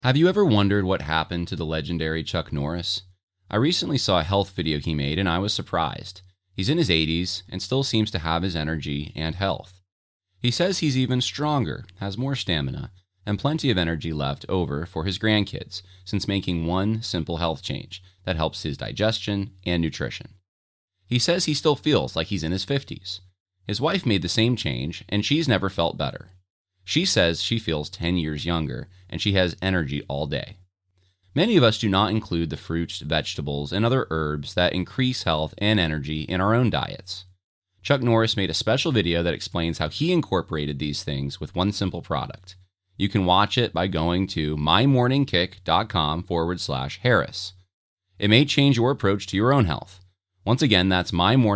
Have you ever wondered what happened to the legendary Chuck Norris? I recently saw a health video he made and I was surprised. He's in his 80s and still seems to have his energy and health. He says he's even stronger, has more stamina, and plenty of energy left over for his grandkids since making one simple health change that helps his digestion and nutrition. He says he still feels like he's in his 50s. His wife made the same change and she's never felt better. She says she feels 10 years younger and she has energy all day. Many of us do not include the fruits, vegetables, and other herbs that increase health and energy in our own diets. Chuck Norris made a special video that explains how he incorporated these things with one simple product. You can watch it by going to mymorningkick.com/Harris. It may change your approach to your own health. Once again, that's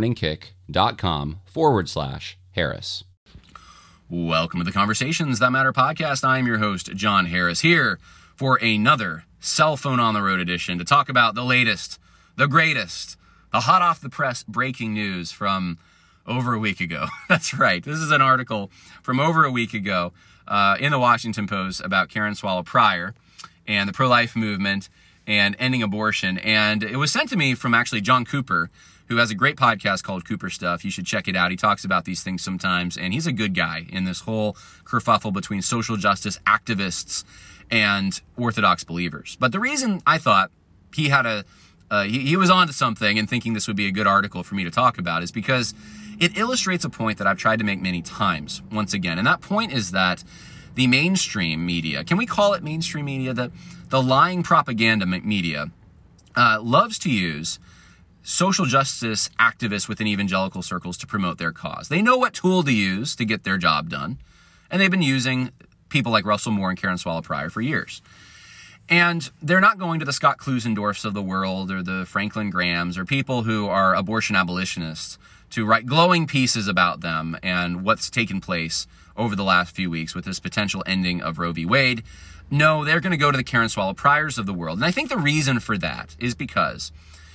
mymorningkick.com/Harris. Welcome to the Conversations That Matter podcast. I'm your host, John Harris, here for another cell phone on the road edition to talk about the latest, the greatest, the hot off the press breaking news from over a week ago. That's right. This is an article from over a week ago in the Washington Post about Karen Swallow Prior and the pro-life movement and ending abortion. And it was sent to me from actually John Cooper, who has a great podcast called Cooper Stuff. You should check it out. He talks about these things sometimes, and he's a good guy in this whole kerfuffle between social justice activists and Orthodox believers. But the reason I thought he had he was onto something and thinking this would be a good article for me to talk about is because it illustrates a point that I've tried to make many times, once again. And that point is that the mainstream media, can we call it mainstream media? The lying propaganda media loves to use social justice activists within evangelical circles to promote their cause. They know what tool to use to get their job done, and they've been using people like Russell Moore and Karen Swallow Prior for years. And they're not going to the Scott Klusendorfs of the world or the Franklin Grahams or people who are abortion abolitionists to write glowing pieces about them and what's taken place over the last few weeks with this potential ending of Roe v. Wade. No, they're going to go to the Karen Swallow Priors of the world. And I think the reason for that is because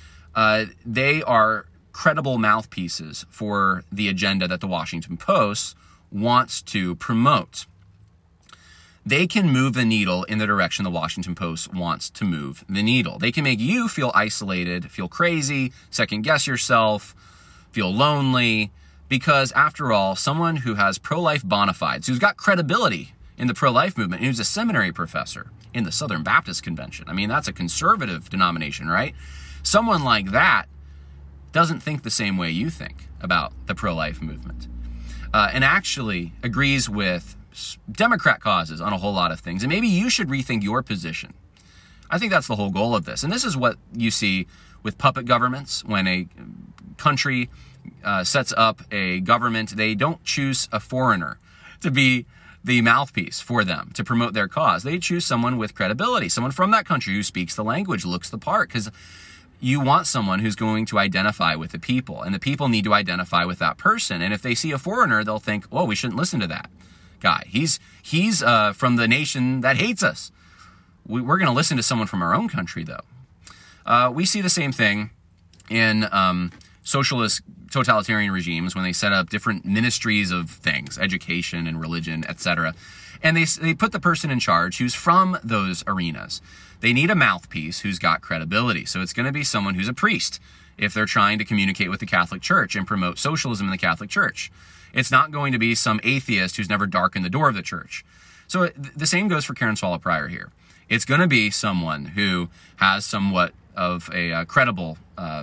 they are credible mouthpieces for the agenda that the Washington Post wants to promote. They can move the needle in the direction the Washington Post wants to move the needle. They can make you feel isolated, feel crazy, second guess yourself, feel lonely, because after all, someone who has pro-life bona fides, who's got credibility in the pro-life movement, who's a seminary professor in the Southern Baptist Convention. I mean, that's a conservative denomination, right? Someone like that doesn't think the same way you think about the pro-life movement and actually agrees with Democrat causes on a whole lot of things. And maybe you should rethink your position. I think that's the whole goal of this. And this is what you see with puppet governments. When a country sets up a government, they don't choose a foreigner to be the mouthpiece for them to promote their cause. They choose someone with credibility, someone from that country who speaks the language, looks the part, because you want someone who's going to identify with the people, and the people need to identify with that person. And if they see a foreigner, they'll think, oh, we shouldn't listen to that guy. He's from the nation that hates us. We're going to listen to someone from our own country, though. We see the same thing in socialist totalitarian regimes when they set up different ministries of things, education and religion, etc. And they put the person in charge who's from those arenas. They need a mouthpiece who's got credibility. So it's going to be someone who's a priest if they're trying to communicate with the Catholic Church and promote socialism in the Catholic Church. It's not going to be some atheist who's never darkened the door of the church. So the same goes for Karen Swallow Prior here. It's going to be someone who has somewhat of a credible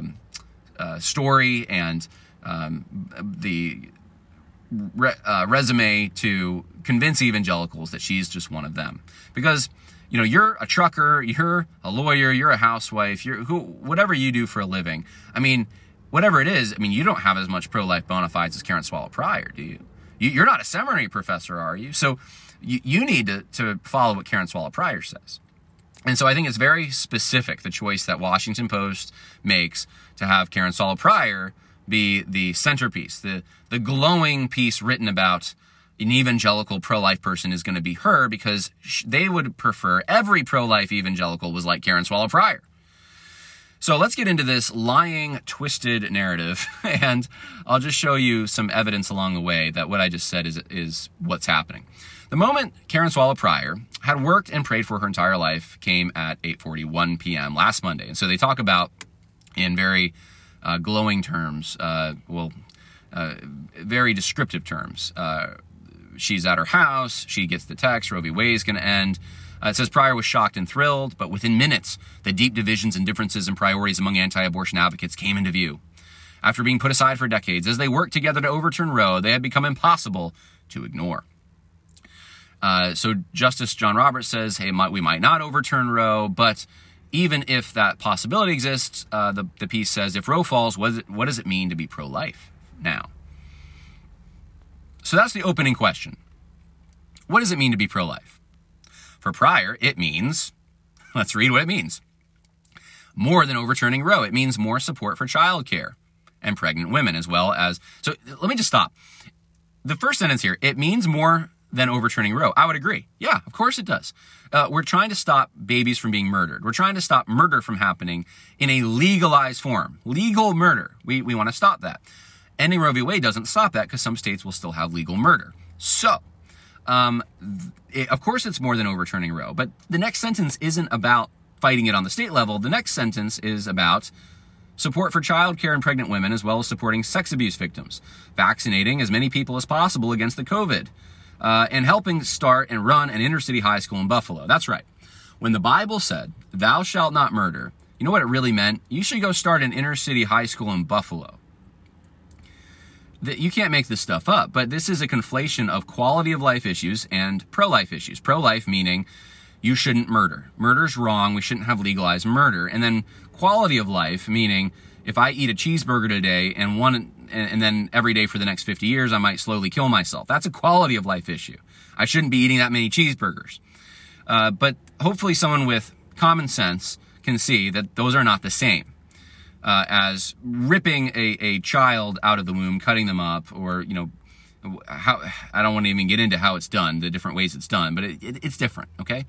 story and the resume to convince evangelicals that she's just one of them. Because, you know, you're a trucker, you're a lawyer, you're a housewife, whatever you do for a living. I mean, whatever it is, I mean, you don't have as much pro-life bona fides as Karen Swallow Prior, do you? You're not a seminary professor, are you? So you need to follow what Karen Swallow Prior says. And so I think it's very specific, the choice that Washington Post makes to have Karen Swallow Prior be the centerpiece. The glowing piece written about an evangelical pro-life person is going to be her, because they would prefer every pro-life evangelical was like Karen Swallow Prior. So let's get into this lying, twisted narrative, and I'll just show you some evidence along the way that what I just said is what's happening. The moment Karen Swallow Prior had worked and prayed for her entire life came at 8:41 p.m. last Monday. And so they talk about, in very glowing terms, very descriptive terms. She's at her house. She gets the text, Roe v. Wade is going to end. It says Prior was shocked and thrilled, but within minutes, the deep divisions and differences in priorities among anti-abortion advocates came into view. After being put aside for decades, as they worked together to overturn Roe, they had become impossible to ignore. So Justice John Roberts says, hey, we might not overturn Roe, but even if that possibility exists, the piece says, if Roe falls, what does it mean to be pro-life now? So that's the opening question. What does it mean to be pro-life? For Prior, it means, let's read what it means. More than overturning Roe, it means more support for childcare and pregnant women as well as, so let me just stop. The first sentence here, it means more than overturning Roe. I would agree. Yeah, of course it does. We're trying to stop babies from being murdered. We're trying to stop murder from happening in a legalized form. Legal murder. We want to stop that. Ending Roe v. Wade doesn't stop that because some states will still have legal murder. So, of course it's more than overturning Roe, but the next sentence isn't about fighting it on the state level. The next sentence is about support for childcare and pregnant women, as well as supporting sex abuse victims, vaccinating as many people as possible against the COVID, and helping start and run an inner city high school in Buffalo. That's right. When the Bible said, thou shalt not murder, you know what it really meant? You should go start an inner city high school in Buffalo. You can't make this stuff up, but this is a conflation of quality of life issues and pro-life issues. Pro-life meaning you shouldn't murder. Murder's wrong. We shouldn't have legalized murder. And then quality of life meaning if I eat a cheeseburger today and then every day for the next 50 years, I might slowly kill myself. That's a quality of life issue. I shouldn't be eating that many cheeseburgers. But hopefully someone with common sense can see that those are not the same. As ripping a child out of the womb, cutting them up, or, how, I don't want to even get into how it's done, the different ways it's done, but it's different, okay?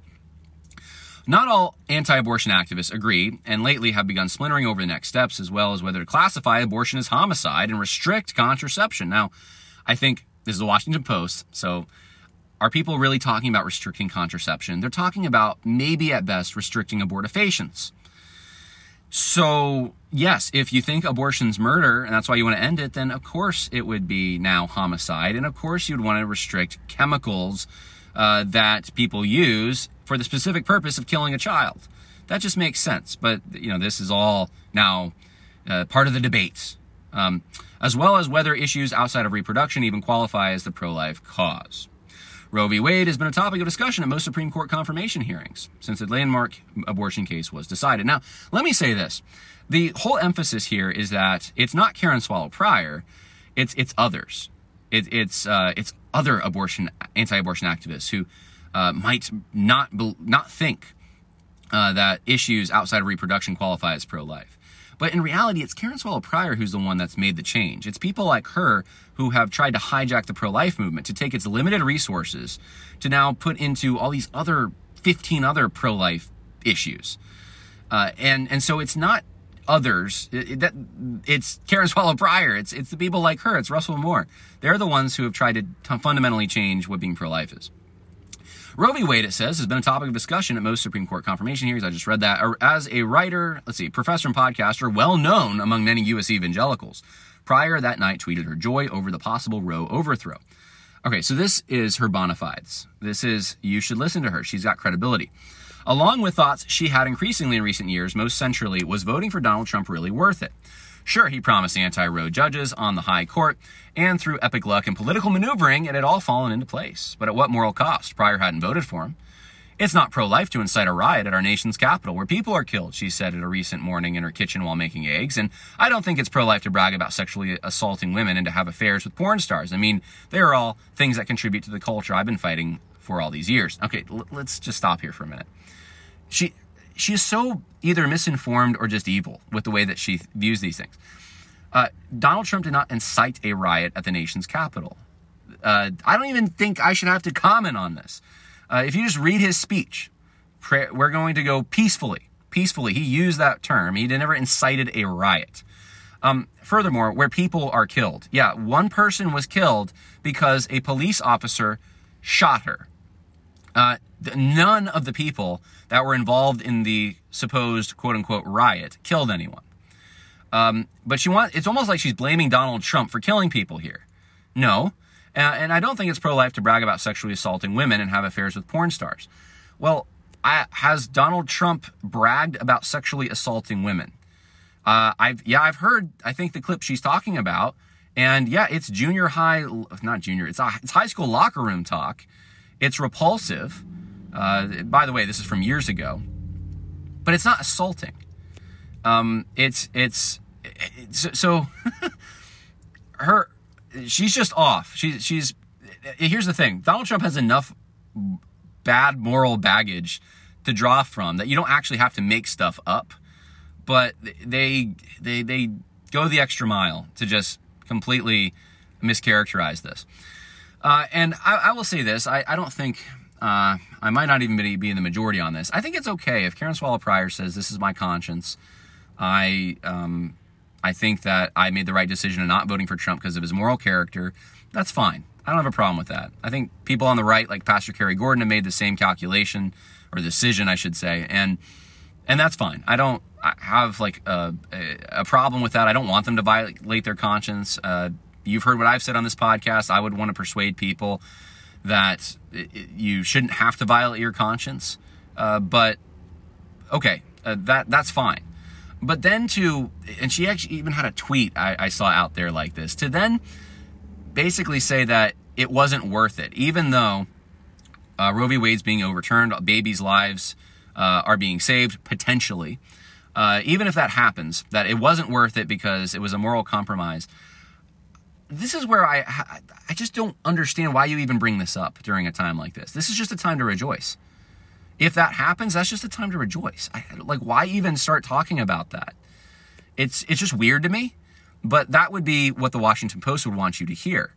Not all anti-abortion activists agree, and lately have begun splintering over the next steps, as well as whether to classify abortion as homicide and restrict contraception. Now, I think this is the Washington Post, so are people really talking about restricting contraception? They're talking about maybe at best restricting abortifacients. So, yes, if you think abortion's murder, and that's why you want to end it, then of course it would be now homicide. And of course you'd want to restrict chemicals that people use for the specific purpose of killing a child. That just makes sense. But, this is all now part of the debates, as well as whether issues outside of reproduction even qualify as the pro-life cause. Roe v. Wade has been a topic of discussion at most Supreme Court confirmation hearings since the landmark abortion case was decided. Now, let me say this. The whole emphasis here is that it's not Karen Swallow Prior, it's others. It's other anti-abortion activists who might not think that issues outside of reproduction qualify as pro-life. But in reality, it's Karen Swallow Prior who's the one that's made the change. It's people like her who have tried to hijack the pro-life movement to take its limited resources to now put into all these 15 other pro-life issues. And so it's not others. It's Karen Swallow Prior. It's the people like her. It's Russell Moore. They're the ones who have tried to fundamentally change what being pro-life is. Roe v. Wade, it says, has been a topic of discussion at most Supreme Court confirmation hearings. I just read that. As a writer, professor and podcaster, well known among many U.S. evangelicals, Prior that night tweeted her joy over the possible Roe overthrow. Okay, so this is her bona fides. You should listen to her. She's got credibility. Along with thoughts she had increasingly in recent years, most centrally, was voting for Donald Trump really worth it? Sure, he promised anti-Roe judges on the high court, and through epic luck and political maneuvering, it had all fallen into place. But at what moral cost? Prior hadn't voted for him. It's not pro-life to incite a riot at our nation's capital where people are killed, she said at a recent morning in her kitchen while making eggs. And I don't think it's pro-life to brag about sexually assaulting women and to have affairs with porn stars. I mean, they are all things that contribute to the culture I've been fighting for all these years. Okay, let's just stop here for a minute. She is so either misinformed or just evil with the way that she views these things. Donald Trump did not incite a riot at the nation's capital. I don't even think I should have to comment on this. If you just read his speech, we're going to go peacefully peacefully. He used that term. He never incited a riot. Furthermore, where people are killed. Yeah, one person was killed because a police officer shot her. None of the people that were involved in the supposed quote-unquote riot killed anyone. But it's almost like she's blaming Donald Trump for killing people here. No. And I don't think it's pro-life to brag about sexually assaulting women and have affairs with porn stars. Well, has Donald Trump bragged about sexually assaulting women? I've heard, I think, the clip she's talking about. And yeah, it's it's high school locker room talk. It's repulsive. By the way, this is from years ago. But it's not assaulting. She's just off. Here's the thing. Donald Trump has enough bad moral baggage to draw from that you don't actually have to make stuff up, but they go the extra mile to just completely mischaracterize this. And I will say this. I don't think, I might not even be in the majority on this. I think it's okay if Karen Swallow Prior says, this is my conscience. I think that I made the right decision in not voting for Trump because of his moral character. That's fine. I don't have a problem with that. I think people on the right, like Pastor Kerry Gordon, have made the same calculation, or decision, I should say, and that's fine. I don't have like a problem with that. I don't want them to violate their conscience. You've heard what I've said on this podcast. I would want to persuade people that you shouldn't have to violate your conscience. But okay, that's fine. But then and she actually even had a tweet I saw out there like this, to then basically say that it wasn't worth it, even though Roe v. Wade's being overturned, babies' lives are being saved, potentially. Even if that happens, that it wasn't worth it because it was a moral compromise. This is where I just don't understand why you even bring this up during a time like this. This is just a time to rejoice. If that happens, that's just a time to rejoice. Why even start talking about that? It's just weird to me, but that would be what the Washington Post would want you to hear.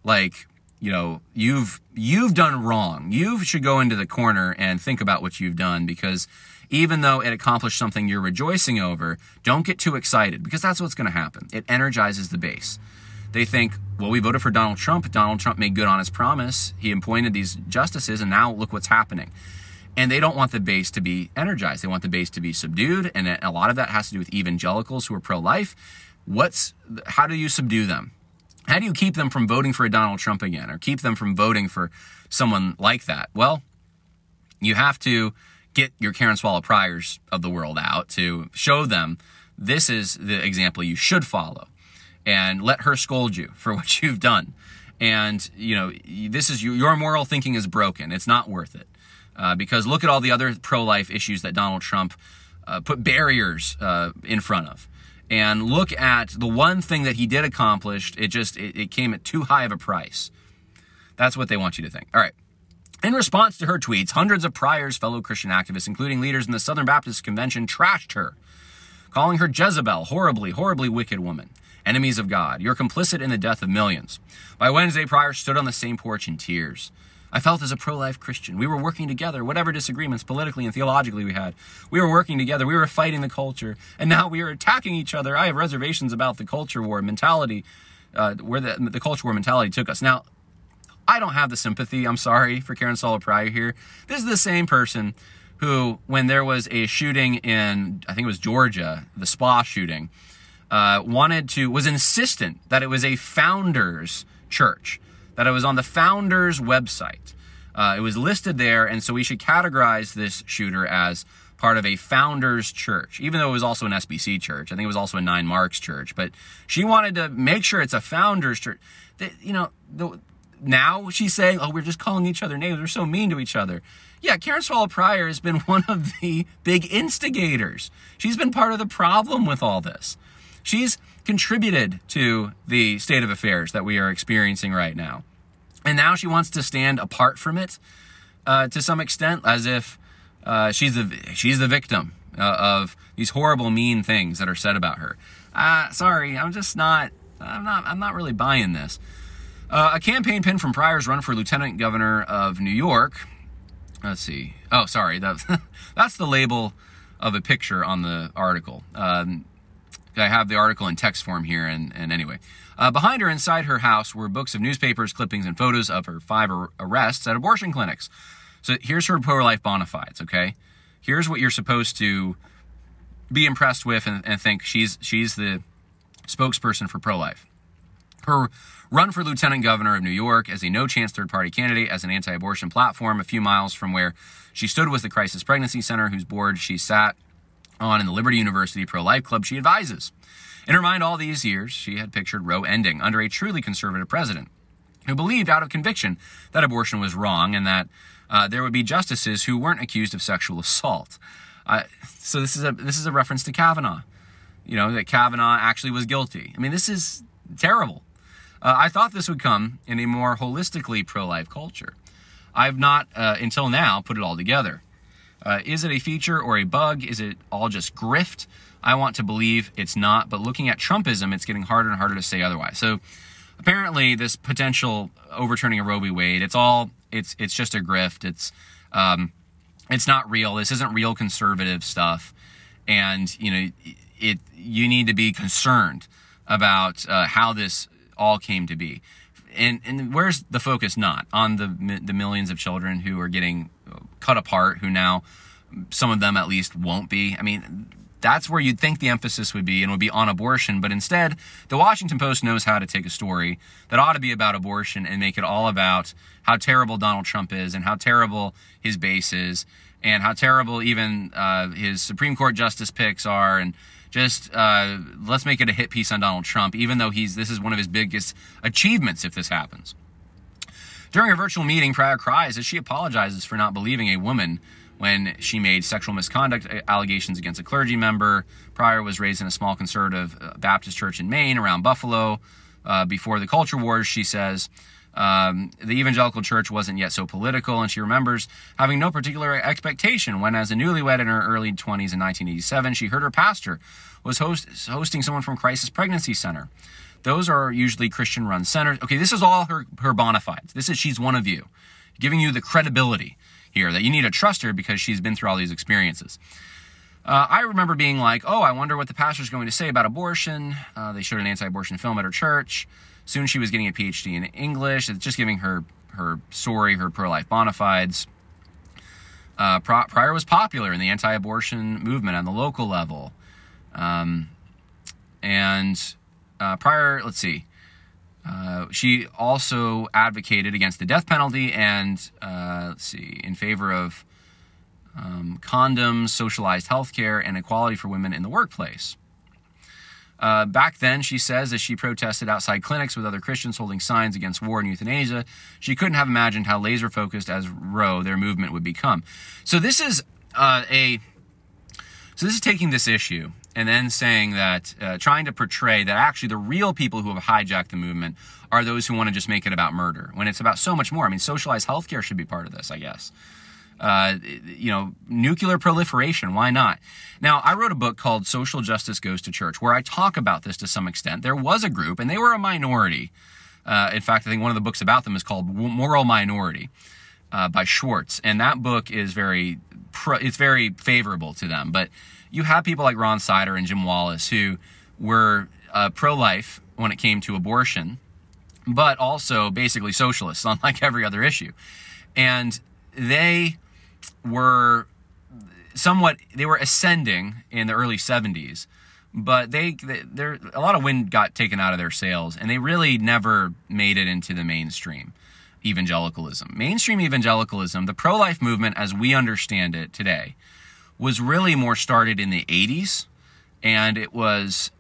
You've done wrong. You should go into the corner and think about what you've done, because even though it accomplished something you're rejoicing over, don't get too excited, because that's what's going to happen. It energizes the base. They think, well, we voted for Donald Trump. Donald Trump made good on his promise. He appointed these justices, and now look what's happening. And they don't want the base to be energized. They want the base to be subdued. And a lot of that has to do with evangelicals who are pro-life. How do you subdue them? How do you keep them from voting for a Donald Trump again, or keep them from voting for someone like that? Well, you have to get your Karen Swallow Priors of the world out to show them this is the example you should follow, and let her scold you for what you've done. And, this is your moral thinking is broken. It's not worth it. Because look at all the other pro-life issues that Donald Trump put barriers in front of. And look at the one thing that he did accomplish. It came at too high of a price. That's what they want you to think. All right. In response to her tweets, hundreds of Priors, fellow Christian activists, including leaders in the Southern Baptist Convention, trashed her, calling her Jezebel, horribly, horribly wicked woman. Enemies of God, you're complicit in the death of millions. By Wednesday, Prior stood on the same porch in tears. I felt as a pro-life Christian. We were working together, whatever disagreements politically and theologically we had. We were working together. We were fighting the culture. And now we are attacking each other. I have reservations about the culture war mentality, where the culture war mentality took us. Now, I don't have the sympathy, I'm sorry, for Karen Swallow Prior here. This is the same person who, when there was a shooting in, I think it was Georgia, the spa shooting, was insistent that it was a founders church, that it was on the founders website. It was listed there, and so we should categorize this shooter as part of a founders church, even though it was also an SBC church. I think it was also a 9 Marks church, but she wanted to make sure it's a founders church. Now she's saying, oh, we're just calling each other names. We're so mean to each other. Yeah, Karen Swallow Prior has been one of the big instigators. She's been part of the problem with all this. She's contributed to the state of affairs that we are experiencing right now. And now she wants to stand apart from it to some extent, as if she's the victim of these horrible, mean things that are said about her. Sorry, I'm not really buying this. A campaign pin from Prior's run for Lieutenant Governor of New York. Let's see. Oh, sorry. That's the label of a picture on the article. I have the article in text form here, and anyway. Behind her, inside her house, were books of newspapers, clippings, and photos of her 5 arrests at abortion clinics. So here's her pro-life bona fides, okay? Here's what you're supposed to be impressed with and think she's the spokesperson for pro-life. Her run for lieutenant governor of New York as a no-chance third-party candidate as an anti-abortion platform a few miles from where she stood was the Crisis Pregnancy Center, whose board she sat on in the Liberty University pro-life club she advises. In her mind all these years, she had pictured Roe ending under a truly conservative president who believed out of conviction that abortion was wrong and that there would be justices who weren't accused of sexual assault. So this is a reference to Kavanaugh. That Kavanaugh actually was guilty. I mean, this is terrible. I thought this would come in a more holistically pro-life culture. I've not, until now, put it all together. Is it a feature or a bug? Is it all just grift? I want to believe it's not, but looking at Trumpism, it's getting harder and harder to say otherwise. So apparently this potential overturning of Roe v. Wade, it's just a grift. It's not real. This isn't real conservative stuff. And, you need to be concerned about how this all came to be. And where's the focus not? On the millions of children who are getting cut apart, who now, some of them at least, won't be. I mean, that's where you'd think the emphasis would be, and would be on abortion. But instead, the Washington Post knows how to take a story that ought to be about abortion and make it all about how terrible Donald Trump is and how terrible his base is and how terrible even his Supreme Court justice picks are. And just let's make it a hit piece on Donald Trump, even though this is one of his biggest achievements if this happens. During a virtual meeting, Pryor cries as she apologizes for not believing a woman when she made sexual misconduct allegations against a clergy member. Pryor was raised in a small conservative Baptist church in Maine around Buffalo. Before the culture wars, she says, the evangelical church wasn't yet so political, and she remembers having no particular expectation when, as a newlywed in her early 20s in 1987, she heard her pastor was hosting someone from Crisis Pregnancy Center. Those are usually Christian-run centers. Okay, this is all her bona fides. She's one of you, giving you the credibility here that you need to trust her because she's been through all these experiences. I remember being like, I wonder what the pastor's going to say about abortion. They showed an anti-abortion film at her church. Soon she was getting a PhD in English. It's just giving her story, her pro-life bona fides. Pryor was popular in the anti-abortion movement on the local level. Pryor, let's see. She also advocated against the death penalty and, in favor of condoms, socialized healthcare, and equality for women in the workplace. Back then, she says, as she protested outside clinics with other Christians holding signs against war and euthanasia, she couldn't have imagined how laser-focused as Roe their movement would become. So this is taking this issue and then saying that, trying to portray that actually the real people who have hijacked the movement are those who want to just make it about murder, when it's about so much more. I mean, socialized healthcare should be part of this, I guess. Nuclear proliferation, why not? Now, I wrote a book called Social Justice Goes to Church, where I talk about this to some extent. There was a group, and they were a minority. In fact, I think one of the books about them is called Moral Minority by Schwartz, and that book is very favorable to them. But you have people like Ron Sider and Jim Wallace who were pro-life when it came to abortion, but also basically socialists, unlike every other issue. And they were ascending in the early 70s, but a lot of wind got taken out of their sails, and they really never made it into the mainstream evangelicalism. Mainstream evangelicalism, the pro-life movement as we understand it today, was really more started in the 80s, and it was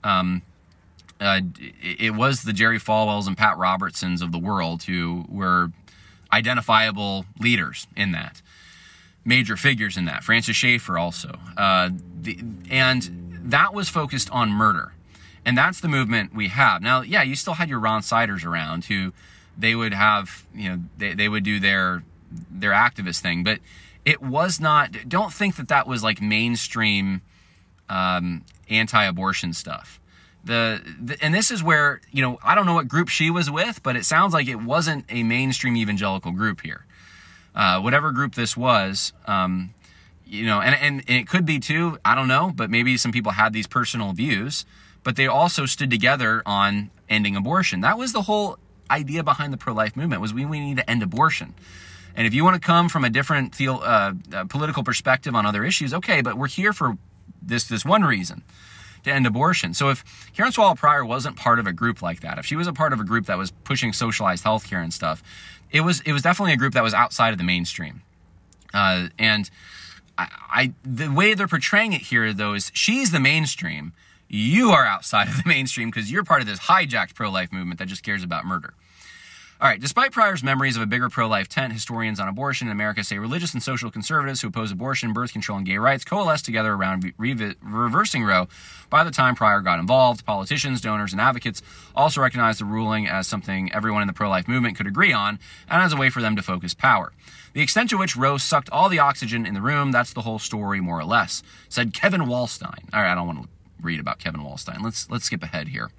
the Jerry Falwells and Pat Robertsons of the world who were identifiable leaders in that, major figures in that. Francis Schaeffer also. And that was focused on murder. And that's the movement we have. Now, yeah, you still had your Ron Siders around who they would have, they would do their activist thing, but it was not, don't think that was like mainstream anti-abortion stuff. And this is where, I don't know what group she was with, but it sounds like it wasn't a mainstream evangelical group here. Whatever group this was, and it could be too, I don't know, but maybe some people had these personal views, but they also stood together on ending abortion. That was the whole idea behind the pro-life movement, was we need to end abortion. And if you want to come from a different political perspective on other issues, okay, but we're here for this one reason, to end abortion. So if Karen Swallow Prior wasn't part of a group like that, if she was a part of a group that was pushing socialized healthcare and stuff, it was definitely a group that was outside of the mainstream. And the way they're portraying it here, though, is she's the mainstream. You are outside of the mainstream because you're part of this hijacked pro-life movement that just cares about murder. All right, despite Pryor's memories of a bigger pro-life tent, historians on abortion in America say religious and social conservatives who oppose abortion, birth control, and gay rights coalesced together around reversing Roe. By the time Pryor got involved, politicians, donors, and advocates also recognized the ruling as something everyone in the pro-life movement could agree on and as a way for them to focus power. The extent to which Roe sucked all the oxygen in the room, that's the whole story, more or less, said Kevin Wallstein. All right, I don't want to read about Kevin Wallstein. Let's skip ahead here.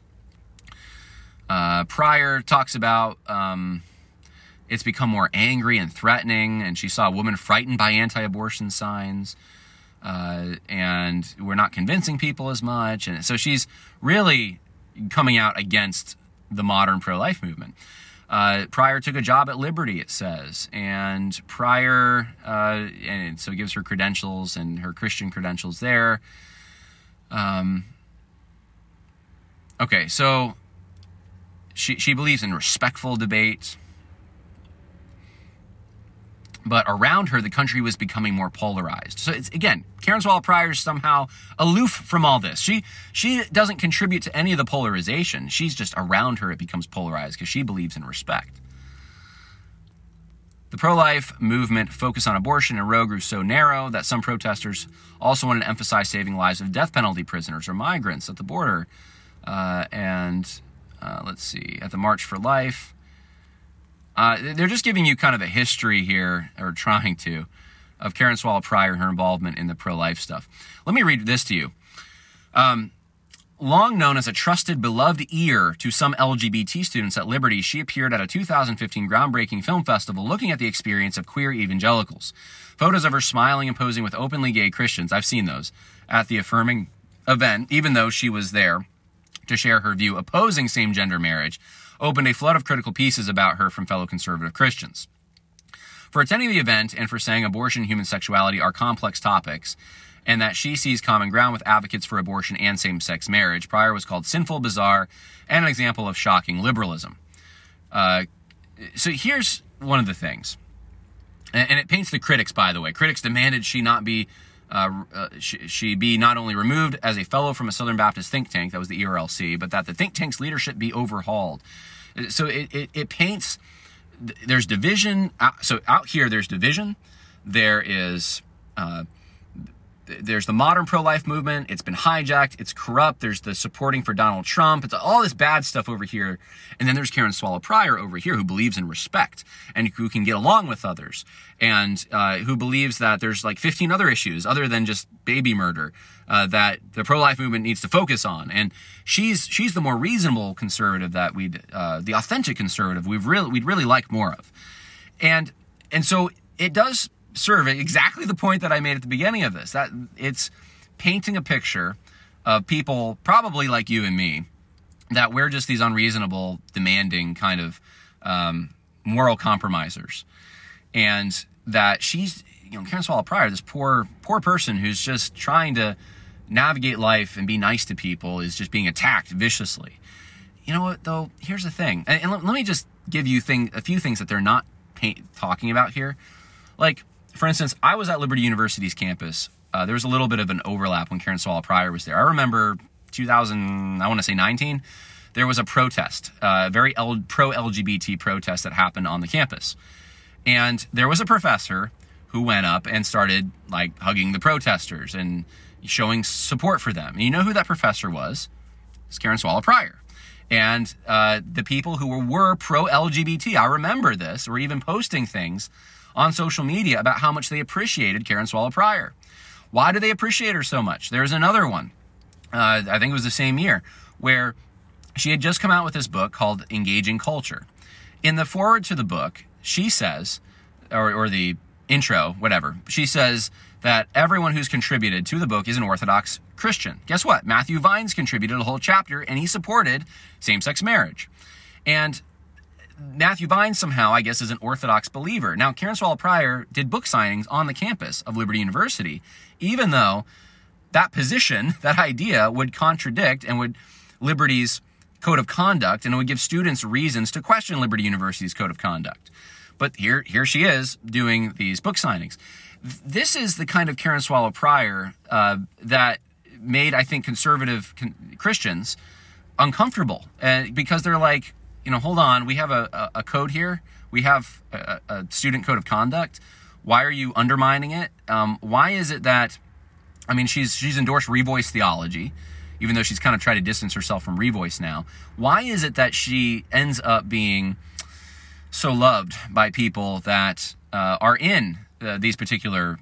Pryor talks about it's become more angry and threatening, and she saw a woman frightened by anti-abortion signs, and we're not convincing people as much. And so she's really coming out against the modern pro-life movement. Pryor took a job at Liberty, it says, and Pryor, and so it gives her credentials and her Christian credentials there. Okay, so she believes in respectful debate, but around her, the country was becoming more polarized. So it's, again, Karen Swallow Prior is somehow aloof from all this. She doesn't contribute to any of the polarization. She's just around her, it becomes polarized because she believes in respect. The pro-life movement focus on abortion and Roe grew so narrow that some protesters also wanted to emphasize saving lives of death penalty prisoners or migrants at the border. Let's see, at the March for Life. They're just giving you kind of a history here, or trying to, of Karen Swallow Prior and her involvement in the pro-life stuff. Let me read this to you. Long known as a trusted, beloved ear to some LGBT students at Liberty, she appeared at a 2015 groundbreaking film festival looking at the experience of queer evangelicals. Photos of her smiling and posing with openly gay Christians, I've seen those, at the affirming event, even though she was there to share her view opposing same-gender marriage, opened a flood of critical pieces about her from fellow conservative Christians. For attending the event and for saying abortion and human sexuality are complex topics, and that she sees common ground with advocates for abortion and same-sex marriage, Pryor was called sinful, bizarre, and an example of shocking liberalism. So here's one of the things, and it paints the critics, by the way. Critics demanded she not be she be not only removed as a fellow from a Southern Baptist think tank, that was the ERLC, but that the think tank's leadership be overhauled. So it paints, there's division. So out here, there's division. There's the modern pro-life movement. It's been hijacked. It's corrupt. There's the supporting for Donald Trump. It's all this bad stuff over here. And then there's Karen Swallow Prior over here, who believes in respect and who can get along with others, and who believes that there's like 15 other issues other than just baby murder that the pro-life movement needs to focus on. And she's the more reasonable conservative that the authentic conservative we'd really like more of. And so it does serve exactly the point that I made at the beginning of this, that it's painting a picture of people probably like you and me, that we're just these unreasonable, demanding kind of moral compromisers, and that she's, Karen Swallow Prior, this poor person who's just trying to navigate life and be nice to people, is just being attacked viciously. You know what, though? Here's the thing, and let me just give you a few things that they're not talking about here. Like, for instance, I was at Liberty University's campus. There was a little bit of an overlap when Karen Swallow Prior was there. I remember 2019, there was a protest, a very pro-LGBT protest that happened on the campus. And there was a professor who went up and started like hugging the protesters and showing support for them. And you know who that professor was? It's Karen Swallow Prior. And the people who were pro-LGBT, I remember this, were even posting things on social media about how much they appreciated Karen Swallow Prior. Why do they appreciate her so much? There's another one, I think it was the same year, where she had just come out with this book called Engaging Culture. In the foreword to the book, she says, or the intro, whatever. She says that everyone who's contributed to the book is an Orthodox Christian. Guess what? Matthew Vines contributed a whole chapter, and he supported same-sex marriage. And Matthew Vines somehow, I guess, is an Orthodox believer. Now, Karen Swallow Prior did book signings on the campus of Liberty University, even though that position, that idea, would contradict and would Liberty's code of conduct, and it would give students reasons to question Liberty University's code of conduct. But here she is doing these book signings. This is the kind of Karen Swallow Prior that made, I think, conservative Christians uncomfortable, because they're like, hold on, we have a code here. We have a student code of conduct. Why are you undermining it? Why is it that, she's endorsed Revoice theology, even though she's kind of tried to distance herself from Revoice now. Why is it that she ends up being so loved by people that are in these particular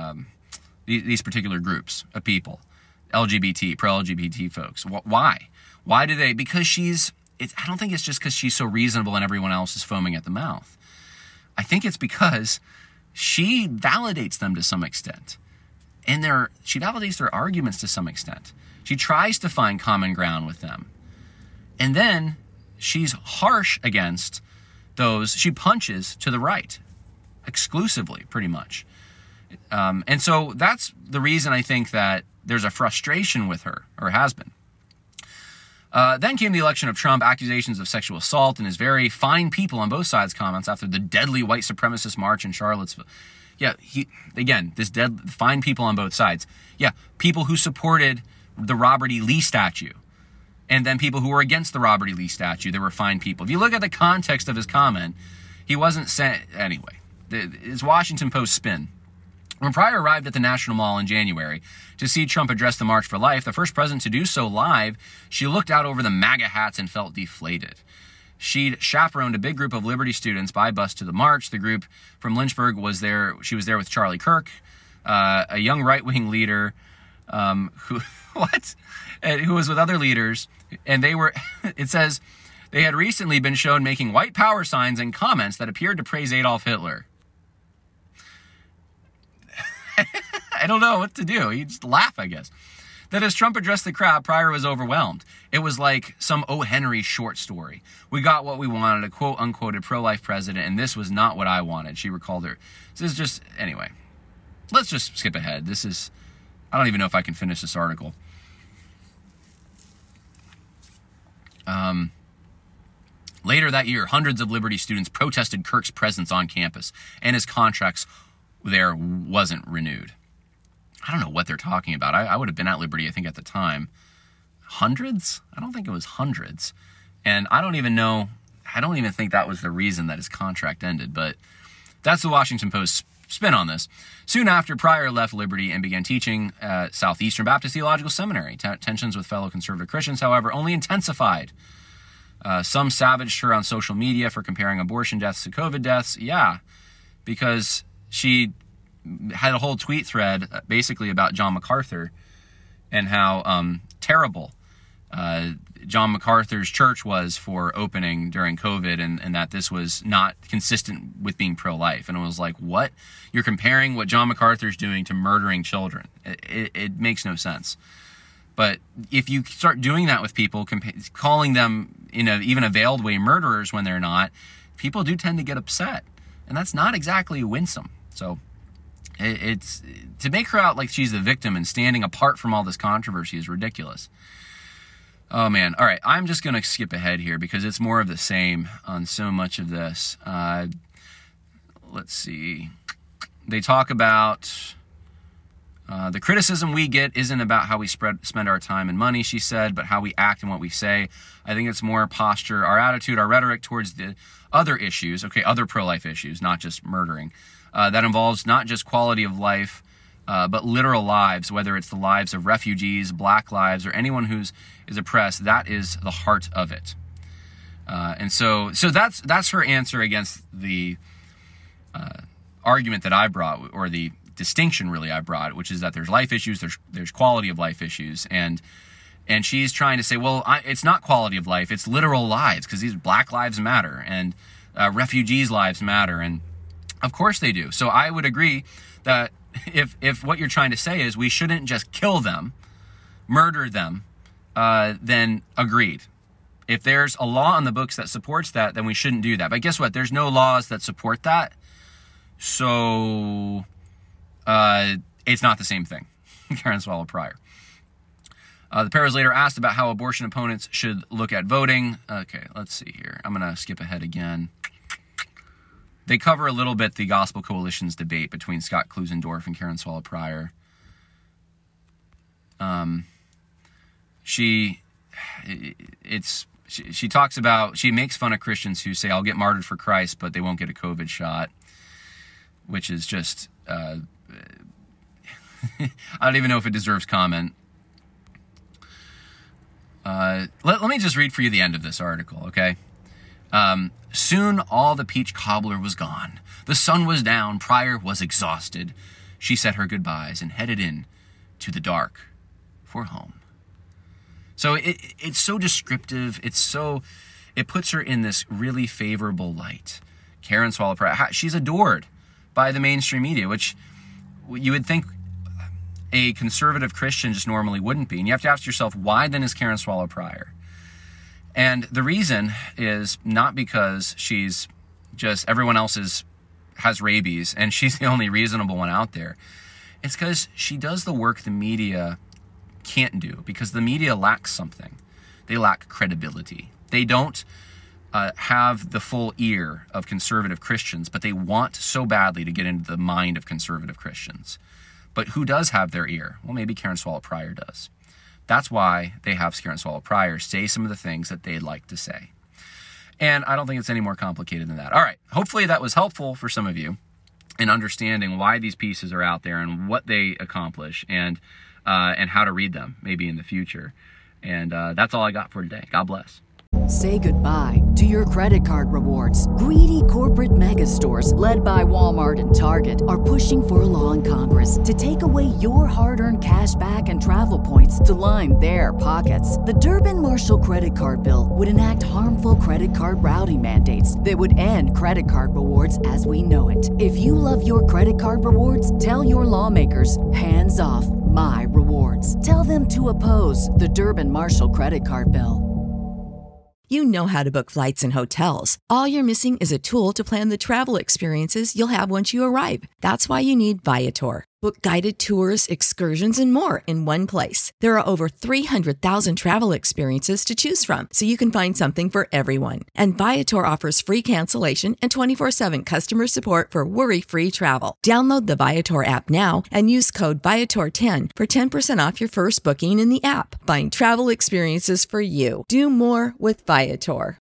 groups of people, LGBT, pro-LGBT folks? Why? Why do they? Because I don't think it's just because she's so reasonable and everyone else is foaming at the mouth. I think it's because she validates them to some extent. And she validates their arguments to some extent. She tries to find common ground with them. And then she's harsh against those. She punches to the right exclusively, pretty much. And so that's the reason I think that there's a frustration with her, or has been. Then came the election of Trump, accusations of sexual assault, and his very fine people on both sides comments after the deadly white supremacist march in Charlottesville. Yeah, this fine people on both sides. Yeah, people who supported the Robert E. Lee statue, and then people who were against the Robert E. Lee statue. There were fine people. If you look at the context of his comment, he wasn't saying, anyway, it's Washington Post spin. When Pryor arrived at the National Mall in January to see Trump address the March for Life, the first president to do so live, she looked out over the MAGA hats and felt deflated. She'd chaperoned a big group of Liberty students by bus to the march. The group from Lynchburg was there. She was there with Charlie Kirk, a young right-wing leader who was with other leaders. And they were, it says, they had recently been shown making white power signs and comments that appeared to praise Adolf Hitler. I don't know what to do. You just laugh, I guess. That as Trump addressed the crowd, Pryor was overwhelmed. It was like some O. Henry short story. We got what we wanted, a quote-unquoted pro-life president, and this was not what I wanted, she recalled her. This is just, anyway, let's just skip ahead. I don't even know if I can finish this article. Later that year, hundreds of Liberty students protested Kirk's presence on campus, and his contracts there wasn't renewed. I don't know what they're talking about. I would have been at Liberty, I think, at the time. Hundreds? I don't think it was hundreds. And I don't even think that was the reason that his contract ended. But that's the Washington Post spin on this. Soon after, Pryor left Liberty and began teaching at Southeastern Baptist Theological Seminary. Tensions with fellow conservative Christians, however, only intensified. Some savaged her on social media for comparing abortion deaths to COVID deaths. Yeah, because she had a whole tweet thread basically about John MacArthur and how terrible John MacArthur's church was for opening during COVID, and that this was not consistent with being pro-life. And it was like, what? You're comparing what John MacArthur's doing to murdering children. It makes no sense. But if you start doing that with people, calling them in an even a veiled way murderers when they're not, people do tend to get upset. And that's not exactly winsome. So it's to make her out like she's the victim and standing apart from all this controversy is ridiculous. Oh, man. All right. I'm just going to skip ahead here because it's more of the same on so much of this. Let's see. They talk about the criticism we get isn't about how we spend our time and money, she said, but how we act and what we say. I think it's more posture, our attitude, our rhetoric towards the other issues, other pro-life issues, not just murdering, that involves not just quality of life, but literal lives, whether it's the lives of refugees, black lives, or anyone who's is oppressed. That is the heart of it. And so that's her answer against the argument that I brought, or the distinction really I brought, which is that there's life issues, there's quality of life issues, and she's trying to say, well, it's not quality of life, it's literal lives, because these black lives matter, and refugees' lives matter, and Of course they do. So I would agree that if what you're trying to say is we shouldn't just kill them, murder them, then agreed. If there's a law on the books that supports that, then we shouldn't do that. But guess what? There's no laws that support that. So it's not the same thing. Karen Swallow Prior. The pair was later asked about how abortion opponents should look at voting. Okay, let's see here. I'm going to skip ahead again. They cover a little bit the Gospel Coalition's debate between Scott Klusendorf and Karen Swallow Prior. She talks about, she makes fun of Christians who say, I'll get martyred for Christ, but they won't get a COVID shot, which is just, I don't even know if it deserves comment. Let me just read for you the end of this article, okay? Soon all the peach cobbler was gone. The sun was down. Prior was exhausted. She said her goodbyes and headed in to the dark for home. So it's so descriptive. It puts her in this really favorable light. Karen Swallow Prior, she's adored by the mainstream media, which you would think a conservative Christian just normally wouldn't be. And you have to ask yourself, why then is Karen Swallow Prior? And the reason is not because she's just, everyone else has rabies and she's the only reasonable one out there. It's because she does the work the media can't do, because the media lacks something. They lack credibility. They don't have the full ear of conservative Christians, but they want so badly to get into the mind of conservative Christians. But who does have their ear? Well, maybe Karen Swallow Prior does. That's why they have Karen Swallow Prior say some of the things that they'd like to say. And I don't think it's any more complicated than that. All right. Hopefully that was helpful for some of you in understanding why these pieces are out there and what they accomplish and how to read them maybe in the future. And that's all I got for today. God bless. Say goodbye to your credit card rewards. Greedy corporate mega stores, led by Walmart and Target, are pushing for a law in Congress to take away your hard-earned cash back and travel points to line their pockets. The Durbin-Marshall credit card bill would enact harmful credit card routing mandates that would end credit card rewards as we know it. If you love your credit card rewards, tell your lawmakers, hands off my rewards. Tell them to oppose the Durbin-Marshall credit card bill. You know how to book flights and hotels. All you're missing is a tool to plan the travel experiences you'll have once you arrive. That's why you need Viator. Book guided tours, excursions, and more in one place. There are over 300,000 travel experiences to choose from, so you can find something for everyone. And Viator offers free cancellation and 24/7 customer support for worry-free travel. Download the Viator app now and use code Viator10 for 10% off your first booking in the app. Find travel experiences for you. Do more with Viator.